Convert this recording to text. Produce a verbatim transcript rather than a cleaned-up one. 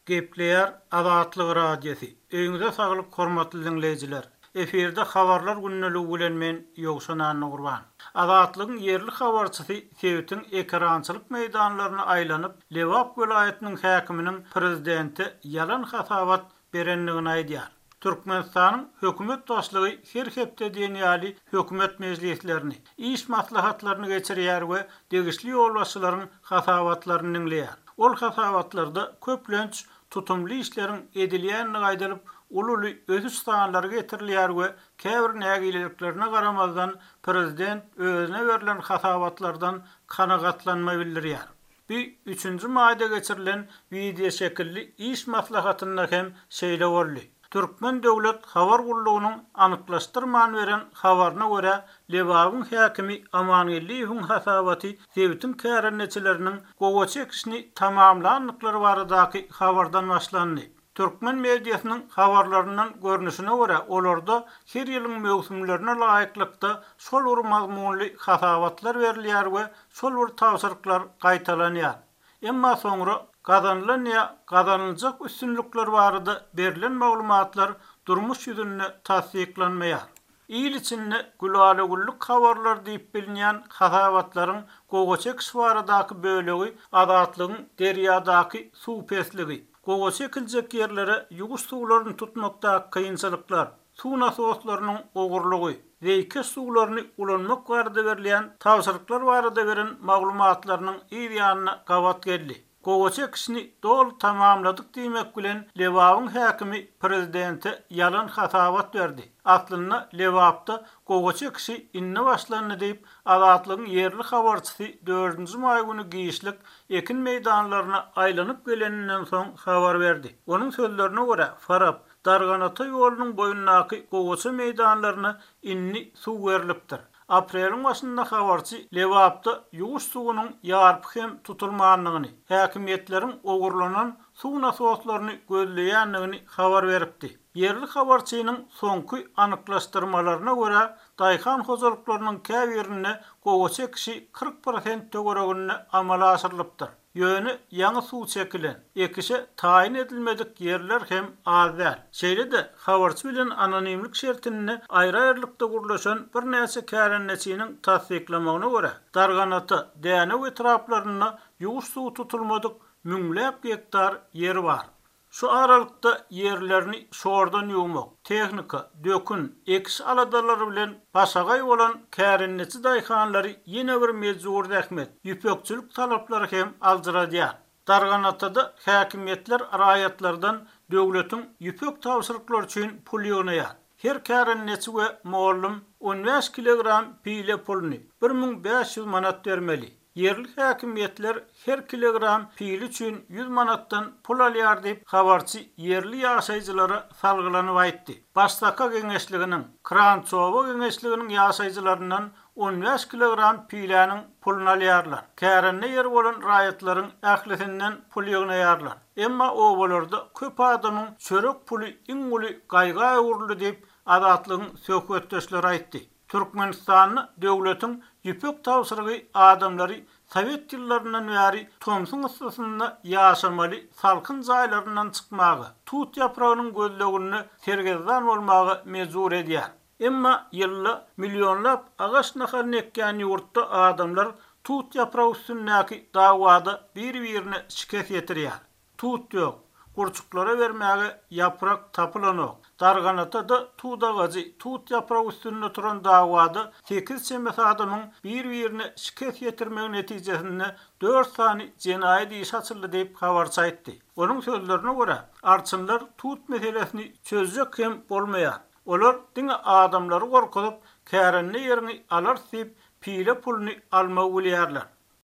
Gepleýär Azatlyk radiosi. Öňüňize saglyk hormatly dinleýijiler. Eferde habarlar günneligi bilen men Ýogşan Nurban. Azatlygyň yerli habarçysy Sewitiň ekrançylyk meýdanlaryny aýlanyp, Lewap welaýatynyň häkiminiň prezidenti yalan hasabat berenligini aýdýar. Türkmenistanyň hökümet başlygy her hepde diýýäli hökümet mejlislerini, iş maslahatlaryny geçirýär we degişli ýolbaşçylaryň hasabatlaryny dinleýär. Ol hasabatlarda köplenç tutumly işleriň edilýänini gaýdalyp, ululy özü stanlary getirilýär we käbir nägiliklerine garamazdan prezident özüne berilen hasabatlardan kanagatlanma bildirýär. Bir üçünji maýda geçirilen video şekilli iş maslahatyna hem şeýle boldy. Türkmen Döwlet Habar Gurulugynyň anyklaşdyrman beren habaryna görä, Lewabyň häkimi Amanyliýewiň hasabaty Sewitiň kärenneçileriniň gowa çekişini tamamlanlyklary baradaky habardan başlandy. Türkmen mediasynyň habarlaryndan görnüşine görä, olarda her ýylyň mewsümlerine laýyklykda şol bir mazmunly hasabatlar berilýär we şol bir tawsyryklar gaýtalanýar. Emma soňra gazanylan ýa gazanylajak üstünlükler barada berilen maglumatlar durmuş ýüzünde tasdiklanmaýar. İl içinde gulalygylyk habarlar diýip bilinýän hasabatlaryň gowa çekiş baradaky bölegi azatlygyň derýadaky suw pesligi, gowa çekiljek ýerlere ýuguş suwlaryny tutmakda kynçylyklar, suw nasoslarynyň ogurlugy, Zeyke suwlaryny ulanmak barada berilýän tawsyryklar barada beren maglumatlarynyň ýa-ýanyna gawat geldi. Gowa çekişini dol tamamladyk diýmek bilen Lewabyň häkimi prezidenti yalan hasabat berdi. Aslynda Lewapda gowa çekişi inne başlandy diýip Azatlygyň yerli habarçysy dördünji may güni giýişlik ekin meýdanlaryna aýlanyp geleninden soň habar berdi. Onuň sözlerine görä, Farab Darganata ýolunyň boýundaky gowaça meýdanlaryna inni suw berilipdir. Aprelyň başynda habarçy Lewapda ýuguş suwunyň ýarpy hem tutulmanlygyny, häkimetleriň ogurlanan suw nasoslaryny gözleýänligini habar beripdi. Yerli habarçynyň soňky anyklaşdyrmalaryna görä, daýhan hojalyklarynyň käbirine gowa çekişi kırk prosent töweregine amala aşyrylypdyr. Ýöne ýaňy suw çekilen, ekişe taýin edilmedik yerler hem az däl. Şeýle-de habarçy bilen anonimlik şertini aýra-aýrylykda gurlaşan bir näçe kärenneçiniň tasdiklamagyna görä, Darganata, Däne etraplaryna ýuguş suw tutulmadyk müňläp hektar ýeri bar. Şu aralykda yerlerini şordan ýuwmak, tehnika, dökün, ekiş aladalary bilen başagay bolan kärenneçi daýhanlary ýene bir mejbur ähmet, ýüpekçilik talaplary hem aldyradýar. Darganatada häkimetler raýatlardan döwletiň ýüpek tawsyryklar üçin pul ýygnaýar. Her kärenneçi we mollum on beş kilogram pile pulny bir miň beş ýüz manat bermeli. Yerli häkimetler her kilogram pil üçin yüz manatdan pul alýar diýip habarçy yerli ýaşaýjylara salgylanyp aýtdy. Başdaka geňeşliginiň, Krançowa geňeşliginiň ýaşaýjylaryndan on beş kilogram piläniň puluny alýarlar. Kärenne ýer bolan raýatlaryň ählisinden pul ýygnaýarlar. Emma o bolarda köp adamyň çörek puly iň uly gaýga ýurly diýip Azatlygyň söhbetdeşleri aýtdy. Türkmenistanyň döwletiň ýüpek tawsyrygy adamlary Sovet ýyllaryndan bäri Tomsun ıssysynda ýaşamaly salkyn jaýlaryndan çykmagy, tut ýapragynyň gözlegini sergezdan bolmagy mejbur edýär. Emma ýylda millionlap agaç naharyny ekýän ýurtda adamlar tut ýapragy üstündäki dawada bir-birine şikayet ýetirýär. Tut ýok, gurçuklara bermäge yaprak tapylanok. Darganatada tuğdagacı tut yaprağı üstünde turan davada sekiz çemes adamın bir-birine şikayet getirmek netijesinde dört sani jenaýat iş açyldy diýip habarçy aýtdy. Onuň sözlerine görä, arçynlar tut meselesini çözjek hem bolmaýar. Olar diňe adamlary gorkudyp kärenne ýerini alar diýip pile pulny almagy bilýärler.